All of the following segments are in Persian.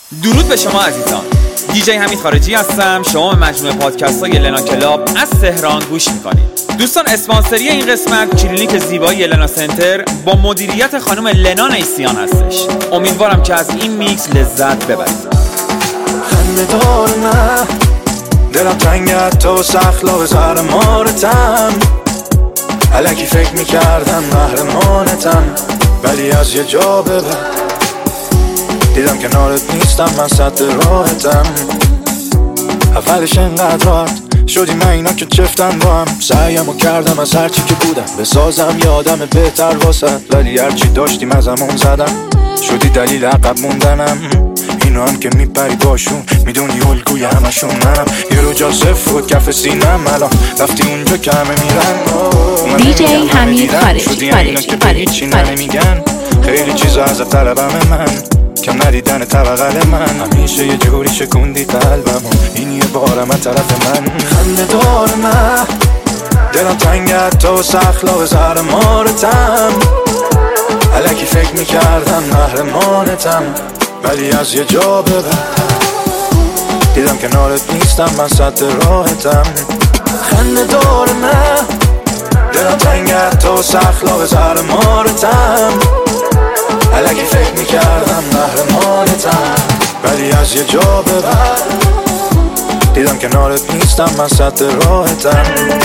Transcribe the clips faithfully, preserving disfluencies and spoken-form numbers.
درود به شما عزیزان. دیجی حمید خارجی هستم. شما به مجموعه پادکست های لنا کلاب از تهران گوش میکنید. دوستان، اسپانسری این قسمت کلینیک زیبایی لنا سنتر با مدیریت خانم لنا نیسیان هستش. امیدوارم که از این میکس لذت ببرید. خنده دار نه دلم تنگت تو سخلا سر مارتم، الکی فکر میکردم محرمانتم، ولی از یه جا به بعد دیدم کنارت نیستم، من سد راحتم. اولش انقدر راحت شدی من اینا که چفتن با هم، سعیمو کردم از هرچی که بودم بسازم یه آدم بهتر واسه، ولی هرچی داشتیم از همون زدم، شدی دلیل عقب موندنم. اینو هم که میپری باشون میدونی الگوی همشون منم، یه رو جا صفر بود کف سینم، الان رفتی اونجا که همه میرن. دیجی حمید خارجی شدی اینا که به هیچی نمیگن، خیلی چیزا از طلبم من، کم ندیدن طبقل من، همیشه یه جوری شکوندی قلبمو، این یه بارم از طرف من. خنده دار نه دلم تنگت تو سخلا به زهر مارتم، الکی فکر میکردم محرمانتم، ولی از یه جا به بعد دیدم کنارت نیستم، من سد راحتم. خنده دار نه دلم تنگت تو سخلا به زهر مارتم، الکی فکر میکردم محرمانتم، ولی از یه جا به بعد دیدم کنارت نیستم، من سد راحتم.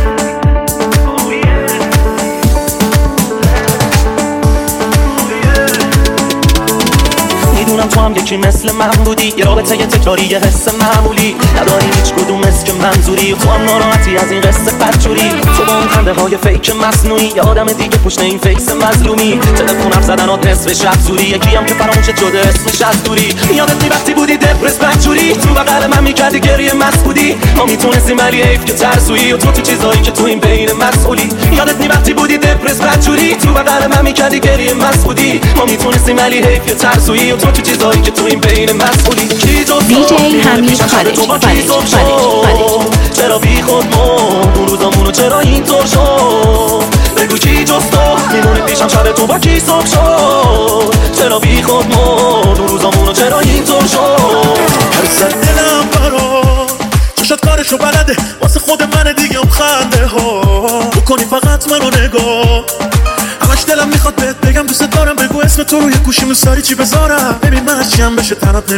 میدونم تو هم یکی مثل من بودی، یه رابطه یه تکراری یه حس معمولی، نداری هیچ کدوم از که منظوری، تو هم ناراحتی از این قصه بدجوری، تو با اون خنده های فیک مصنوعی، یه آدم دیگه پشت این فیکس مظلومی، تلفن حرف زدنات نصف شب زوری، یکی هم که فراموشت شده اسمش از دوری، یادت نی وقتی بودی دپرس بدجوری، تو بغل من میکردی گریه مست بودی، ما میتونستیم ولی حیف که ترسویی، و تو تو چیزایی که تو این بین مسئولی، یادت نی وقتی بودی دپرس بدجوری، تو بغل من میکردی گریه مست بودی، ما میتونستیم ولی حیف که ترسویی، و تو تو چیزایی که تو این بین مسئولی. دیجی حمید خارجی خارجی چرا بی خود مرد اون روزامونو، چرا اینطور شد؟ بگو کی جز تو میمونه پیشم شب تو با کی صبح شد؟ چرا بی خود مرد اون روزامونو، چرا اینطور شد؟ هر سر دلم برا چشت کارشو بلده، واسه خود من دیگه ام خنده ها بکنی فقط منو نگاه، همش دلم میخواد بهت بگم دوست دارم، بگو اسم تو روی گوشیم ساری چی بذارم، ببین من هرچی هم بشه تنات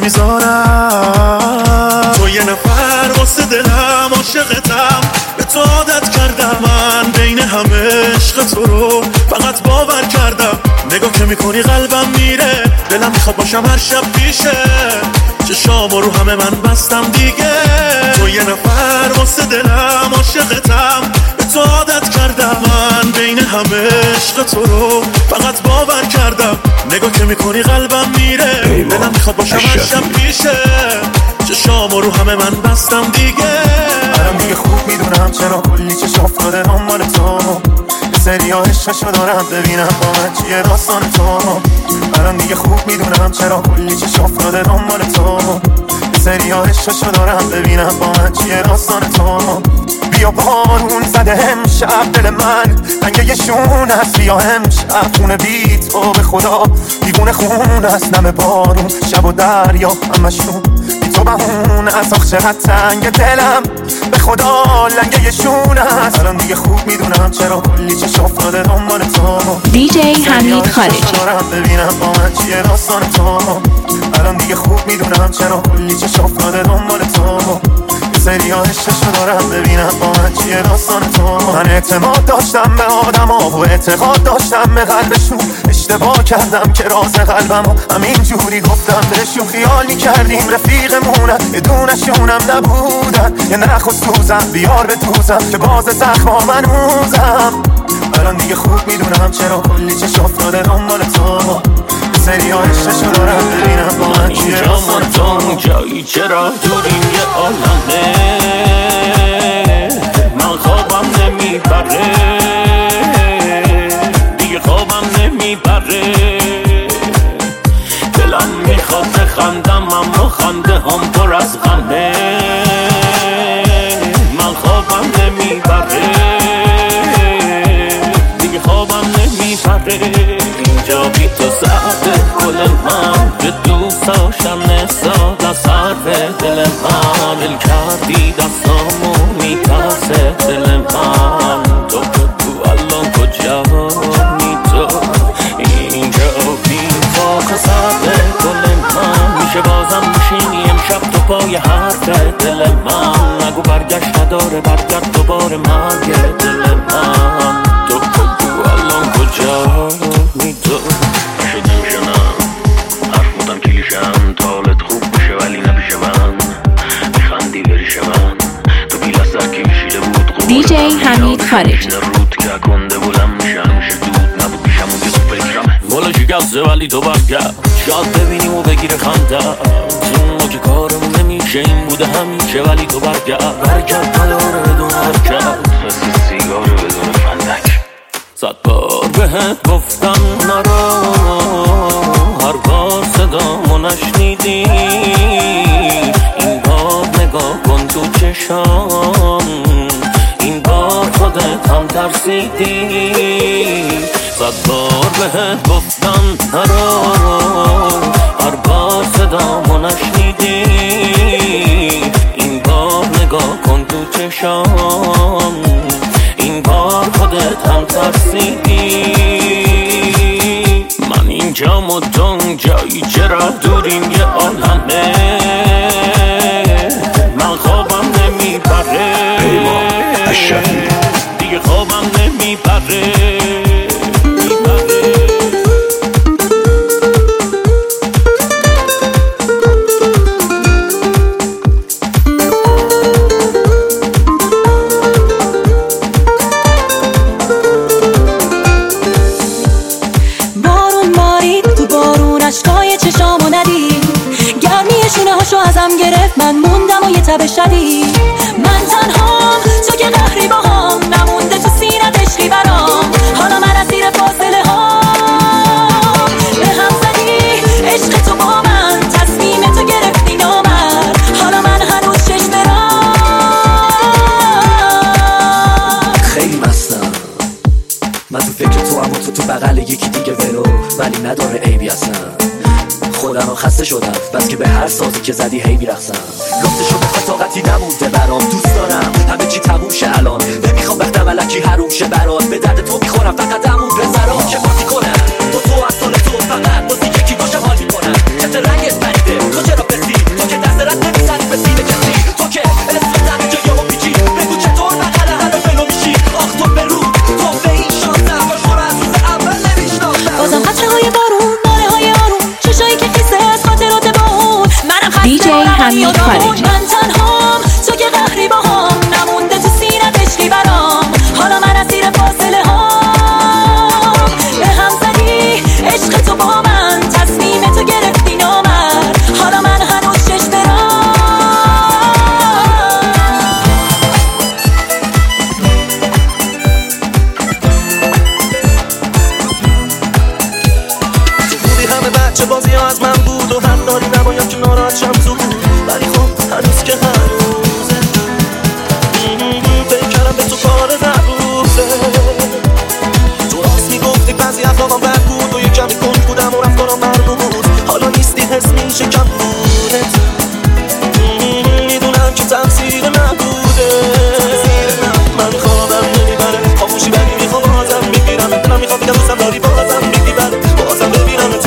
نمیذارم، تو یه نفر واسه دلم عاشقتم، به تو عادت کردم، من بین همه عشق تو رو فقط باور کردم، نگاه که میکنی قلبم میره، دلم میخواد باشم هر شب پیشه، چشامو رو همه من بستم دیگه، تو یه نفر واسه دلم عاشقتم، به تو عادت کردم، من بین همه عشق تو رو فقط باور کردم، نگاه که میکنی قلبم میره، دلم میخواد باشم هر شب پیشه، چشامو رو همه من بستم دیگه. منم دیگه خوب میدونم چرا کلی چشم افتاده دنبال تو، یه سری ها عشقشو دارم ببینم با من چیه داستان تو، منم دیگه خوب میدونم چرا کلی چشم افتاده دنبال تو، یه سری ها عشقشو دارم ببینم با من چیه داستان تو. بیا بارون زده امشب دل من رنگ یه شون هست، بیا امشب خونه بی تو به خدا دیوونه خون هست، نم بارون شب و دریا همشون بی تو بهون از آخ چقدر تنگ دلم به خدا لنگه یه شون هست، الان دیگه خوب میدونم چرا کلی چشم افتاده دنبال تو. دیجی حمید خارجی دارم ببینم با من چیه داستان تو، الان دیگه خوب میدونم چرا کلی چشم افتاده دنبال تو، سری ها عشقشو دارم ببینم با من چیه داستان تو. من اعتماد داشتم به آدم ها و اعتقاد داشتم به قلبشون، اشتباه کردم که راز قلبم همین جوری گفتم بهشون، خیال میکردیم رفیقمونن یه دونشونم نبودن، یه نخ و سوزم بیار به دوزم که باز زخما من موزم، الان دیگه خوب میدونم چرا کلی چشم افتاده دنبال تو، سری ها عشقشو دارم ببینم با من چیه داستان تو. جایی چرا دوریم یه عالمه، من خوابم نمیبره دیگه، خوابم نمیبره، دلم میخواد بخندم اما خنده هم پر از غمه، من خوابم نمیبره دیگه، خوابم نمیبره، اینجا بی تو ساعت گل من به دوست داشتم نساد از حرف دل من دل کردی دستامو میترسه دل من تو تو الان کجایی تو اینجا بی تا خسرد گل من میشه بازم میشینی امشب تو پای حرف دل من نگو برگشت نداره برگرد دوباره مرگ دل من تو تو الان کجایی تو شدیم شنم حرف بودم کلیشم تالت خوب بشه ولی نبیشه من میخندی بریشه من تو بیل از سرکی میشیده بود دی جی حمید خارجی رود که کنده بولم میشه همیشه دود نبود پیشم و گیز و فکرمه والا شکسته ولی تو برگرد شاید ببینیم و بگیره خنده ما که کارمون نمیشه این بوده همیشه ولی تو برگرد برگرد نداره بدون حرکت مثل سیگار بدون فندک صد بار بهت گفتم نرو هر بار صدامو نشنیدی این بار نگاه کن تو چشام این بار خودت هم ترسیدی صد بار بهت گفتم نرو هر بار صدامو نشنیدی این بار نگاه کن تو چشام این بار خودت هم ترسیدی من اینجا مدون جایی چرا دوریم یه عالمه من خوابم نمیبره دیگه خوابم نمیبره من موندم و یه تب شدید من تنهام تو که قهری با هم نمونده تو سینت عشقی برام حالا من از زیر فاصله ها به هم زدی عشق تو با من تصمیم تو گرفتی نامر حالا من هنوز چشم برام خیلی مستم من تو فکر تو اما تو تو بغل یکی دیگه ولو ولی نداره عیبی اصلا خودم رو خسته شدم بس که به هر سازی که زدی هی میرخصم لفتشو به طاقتی نمونده برام دوست دارم همه چی تموم شه الان نمیخوام وقتم الکی حروم شه برات به درد تو میخورم فقط همون بذارم که بازی کنم با تو از سال تو فقط بازی یکی باشم حال میکنم چه رنگت پریده تو چرا پسی تو که دست رد نمیزنی به سینه کسی تو که اسم زنی جایی و پیچی بگو چطور بغل همه بلو میشی آخ تو به رو تو به این شانسم باش تو از روز اول نمیشناسم بازم قطره های بارون ناله های آروم چشایی که خیسه از خاطرات با اون منم خسته دی جی حمید خارجی من تنهام تو که قهری با هم نمونده تو سینت عشقی برام حالا من از زیر فاصله ها به هم زدی عشق تو با من تصمیم تو گرفتی نامر حالا من هنوز چشم برام تو بودی همه بچه بازی ها از من بود و حق داری نباید که ناراحت شم تو ولی خب هنوز که هنوزه فکر کردم به تو کار نبوده تو راست میگفتی بعضی اخلاقم بد بود و یه کمی کن بودم و رفتارم مرمود حالا نیستی حس میشه کم بودت میدونم که تقصیر نبوده من خوابم نمیبره خاموشی ولی میخوام بازم میگیرم دلم میخواد بگم دوستم داری بازم میگی بره بازم ببینم تو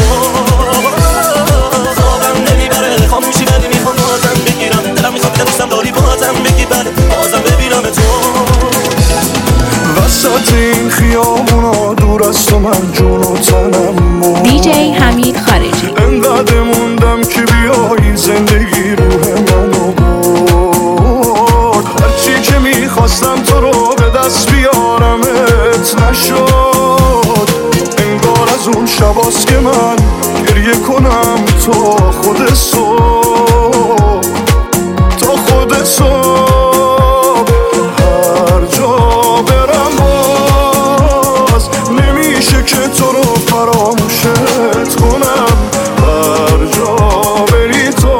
خوابم نمیبره خاموشی ولی میخوام بازم بگیرم دلم میخواد بگم دوستم داری بازم بگی بره بازم ببینم تو وسط این خیابونا دور از تو من جون و تنم دی جی حمید خارجی انقدر موندم که بیایی زندگی روح منو برد هرچی که میخواستم تو رو به دست بیارمت نشد انگار از اون شباست که من گریه کنم تو خود صبح تا خود صبح هر جا برم باز نمیشه که تو رو فراموشت کنم هر جا بری تو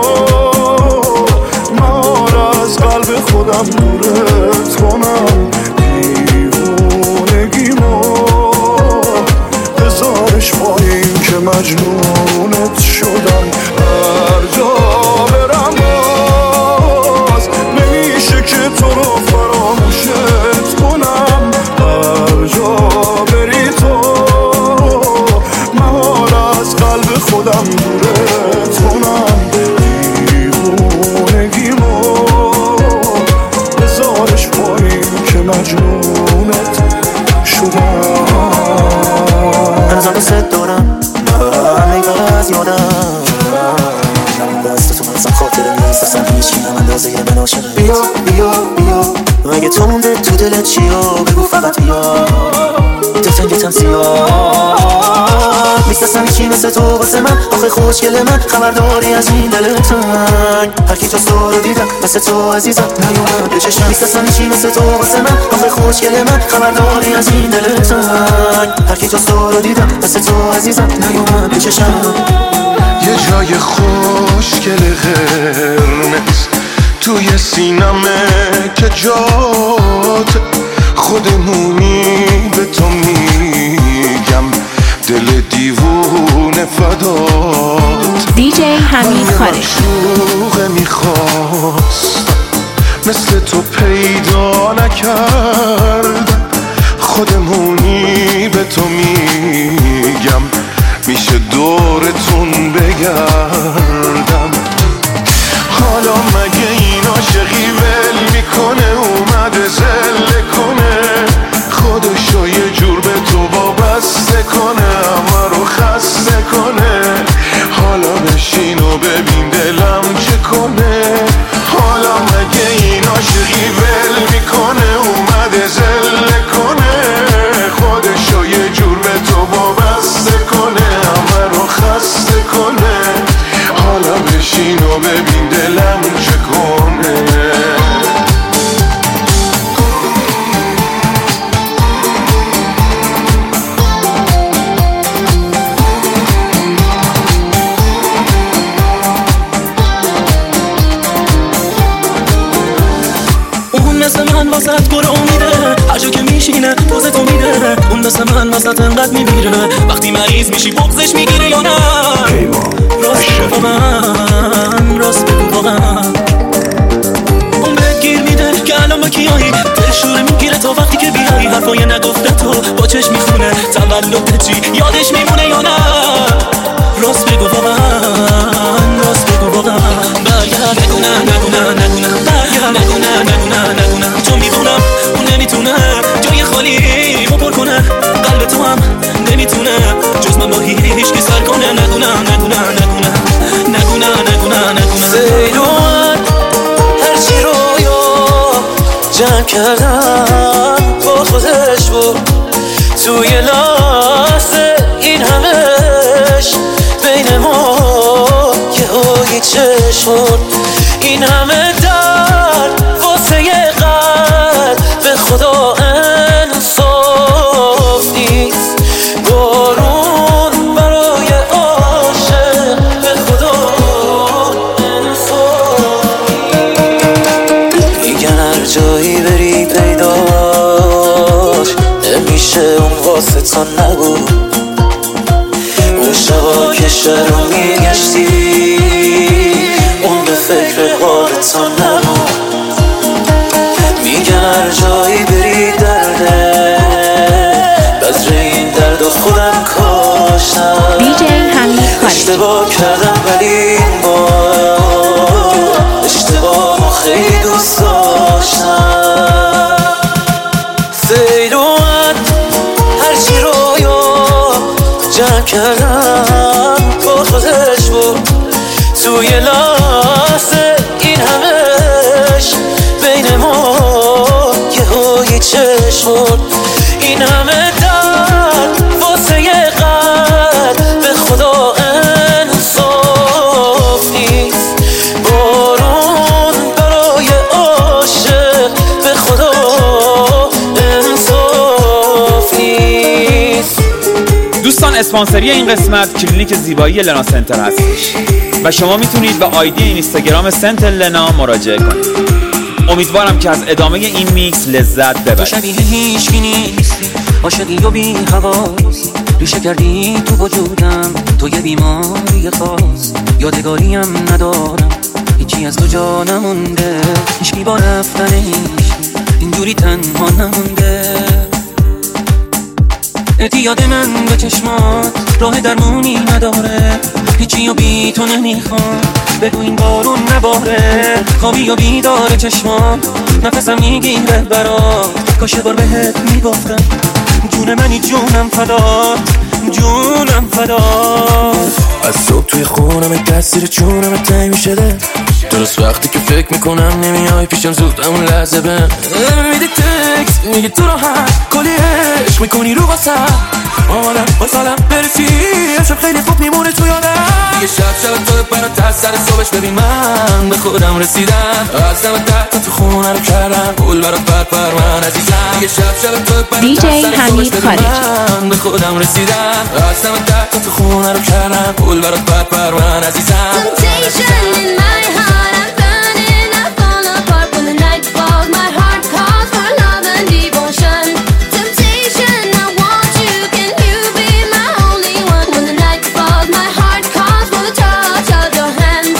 من از قلب خودم دورت کنم دیوونگیمو بذارش پای این که مجنونت شدم میسازم هیچی هم اندازه من عاشقه. بیا بیا بیا اگه تو مونده تو دلت چیا بگو فقط بیا. دلتنگتم زیاد میسازم هیچی مثل تو واسه من. آخه خوشگل من خبرداری از این دل تنگ. هر کی جز تو رو دیدم مثل تو عزیزم نیومد به چشم. میسازم هیچی مثل تو واسه من. آخه خوشگل من خبرداری از این دل تنگ. هر کی جز تو رو دیدم مثل تو عزیزم نیومد به چشم. یه جای خوشگل قرمز توی سینمه که جات خودمونی به تو میگم دل دیوونه فدات. دیجی حمید خارجی. معشوقه میخواست مثل تو پیدا نکردم. خودمونی به تو میگم میشه دورتون بگردم. حالا مگه این عاشقی ول میکنه اومده زله کنه خودشو یه جور به تو وابسته کنه همه رو خسته کنه. حالا بشین و ببین دلم چه کنه. حالا مگه این عاشقی ول میکنه اومده زله کنه خودشو یه جور به تو وابسته کنه همه رو خسته کنه. حالا بشین و ببین دلم چه کنه. اون مثل من واسط گره امیده هر جا که میشینه پوزه تو میده. اون مثل من واسط انقدر میمیره وقتی مریض میشی بغزش میگیره یا نه. راست بگو من راست بگو واقعا اون بهت گیر میده که الان با کیایی دلشوره میگیره تا وقتی که بیایی. حرفای نگفته تو با چشم میخونه تولد چی یادش میمونه یا نه. راست بگو واقعا راست بگو واقعا برگرد نگو نه نگو نه نگو نه برگرد نگو نه نگو نه نگو نه چون میدونم اون نمیتونه جای خالی رو پر کنه. قلب تو هم نمیتونه جز من با هیچ کی سر کنه. نگو نه نگو نه نگو نه نگو نه نگو نه نگو نه. سیلون هرچی رویا جمع کردم با خودش بود توی لحظه این همش بین ما یه هایی چشمون این همه درد واسه یه قلب به خدا انصاف نیست. بارون برای عاشق به خدا انصاف نیست. میگن هر جایی بری پیداش نمیشه اون واسه تا نگو. اون شبا که شهر رو میگشتی اون به فکر حالتا نبود. میگن هر جایی بری درده بذر این درد و خودم کاشتم. دیجی حمید خارجی. اشتباه کردم ولی این بار اشتباه خیلی دوست داشتم. سیل اومد هرچی رویا جمع کردم با خودش بود توی لحظه این همش بین ما یه هایی چشمون این همه درد واسه یه قلب به خدا انصاف نیست. بارون برای عاشق به خدا انصاف نیست. دوستان اسپانسری این قسمت کلینیک زیبایی لنا سنتر هستش و شما میتونید به آیدی اینستاگرام سنتر لنا مراجعه کنید. امیدوارم که از ادامه این میکس لذت ببرید. تو شبیه هیچ کی نیستی عاشقی و بی حواس ریشه کردی تو وجودم تو یه بیماری خاص. یادگاریم ندارم هیچی از تو جا نمونده هیچکی با رفتنش اینجوری تنها نمونده. اعتیاد من به چشمات راه درمونی نداره هیچی و بی تو نمیخوام بگو این بارون نباره. خوابی و بیدار چشمات نفسم میگیره برات کاش بار بهت میگفتم جون منی جونم فدات جونم فدات. از صبح توی خونم دست زیر چونم تنگ میشه ده درست وقتی که فکر میکنم نمیای پیشم زود همون لحظه بهم میدی تکست میگی تو راحت کلی عشق میکنی رو واسه آمادم با سالم برسی شب خیلی خوب میمونه تو یادم یه شب شب تو برات از سر صبحش ببین من به خودم رسیدم از دم تحت تو خونه رو کردم پول برات پر پر من عزیزم یه شب شب تو برات از سر صبحش ببین من به خودم رسیدم از دم تحت تو خونه رو کردم پول برات پر پر من عزیزم Temptation in my heart, I'm burning, I fall apart when the night falls. My heart calls for love and devotion. Temptation, I want you, can you be my only one? When the night falls, my heart calls for the touch of your hands.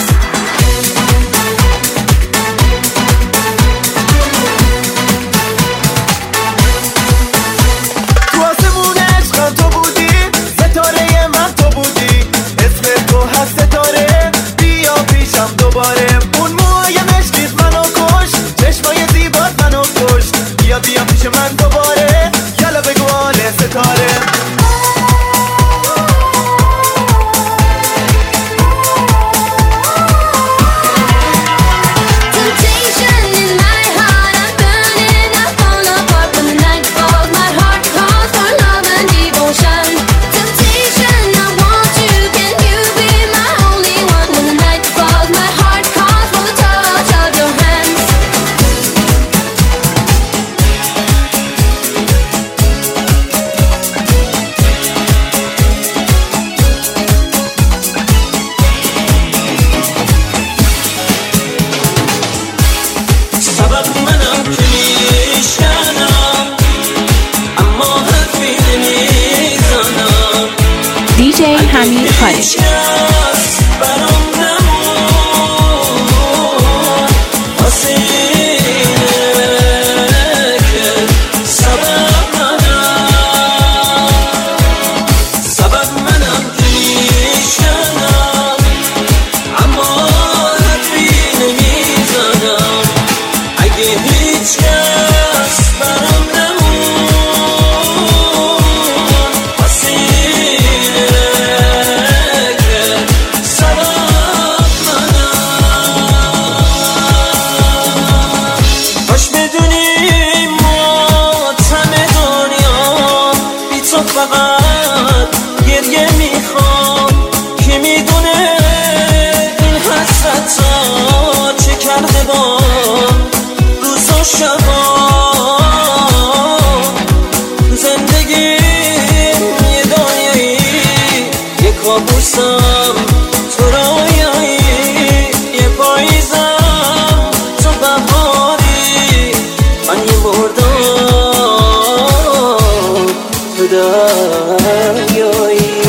تو آسمون عشق تو بودی ستاره من تو بودی اسم تو هست ستاره بیا پیشم دوباره اون موهای مشکیت منو کش چشمای زیبات منو کش بیا بیا پیش من دوباره یالا بگو آله ستاره Temptation in my heart, I'm burning, I fall apart when the night falls. My heart calls for love and devotion. Temptation, I want you, can you be my only one? When the night falls, my heart calls for the touch of your hands. سبب منم که میشکنم اما حرفی نمیزنم دیجی حمید خارجی هیچکس برام نمون واسه اینه که سبب منم سبب منم که میشکنم اما حرفی نمیزنم اگه هیچکس برام نمون واسه اینه که سبب منم کاش بدونی ماتم دنیا بی تو فقط گریه میخوام که میدونه این حسرتا چه کرده با روز و شبا زندگیم یه دنیایی یه کابوسم تو رویایی یه پاییزم تو بهاری من یه مردم تو دریایی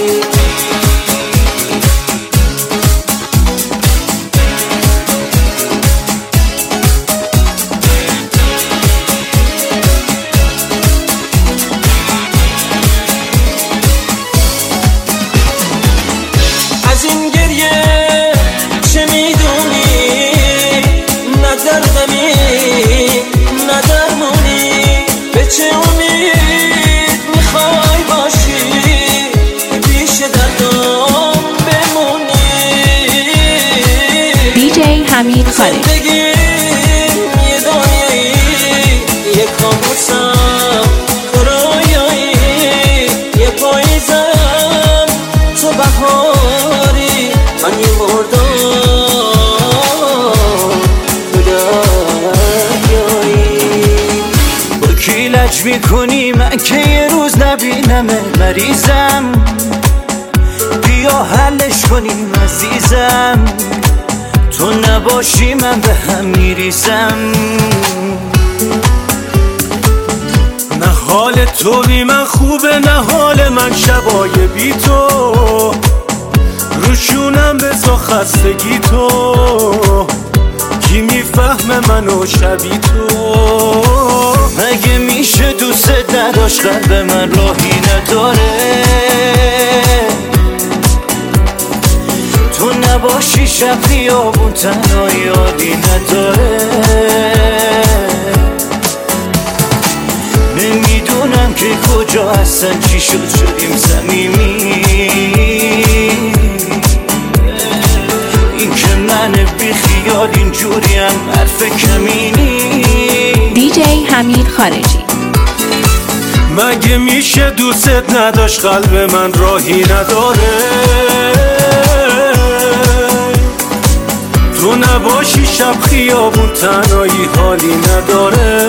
از این گریه چه میدونی نه دردمی نه درمونی به چه امید میخوای باشی پیش دردم بمونی دیجی حمید خارجی زندگیم یه دنیایی یه کابوسم تو رویایی یه پاییزم تو بهاری من یه مردم تو دریایی با کی لج میکنی من که یه روز نبینمه مریضم بیا حلش کنیم عزیزم تو نباشی من به هم میریزم نه حال تو بی من خوبه نه حال من شبای بی تو روشونم به تو خستگی تو کی میفهمه منو شبی تو مگه میشه دوست نداشت قلب من راهی نداره تو نباشی شب خیابون تنها یادی نداره نمیدونم که کجا هستن چی شد شدیم صمیمی من بی خیال اینجوریم حرف کمینی. دیجی حمید خارجی. مگه میشه دوست نداشت قلب من راهی نداره؟ تو نباشی شب خیابون تنهایی حالی نداره.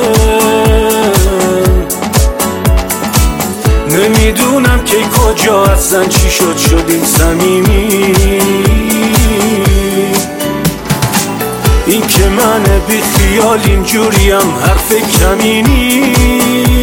نمیدونم که کجا هستن چی شد شدیم صمیمی. این که من بی خیال اینجوریم حرف کمینی.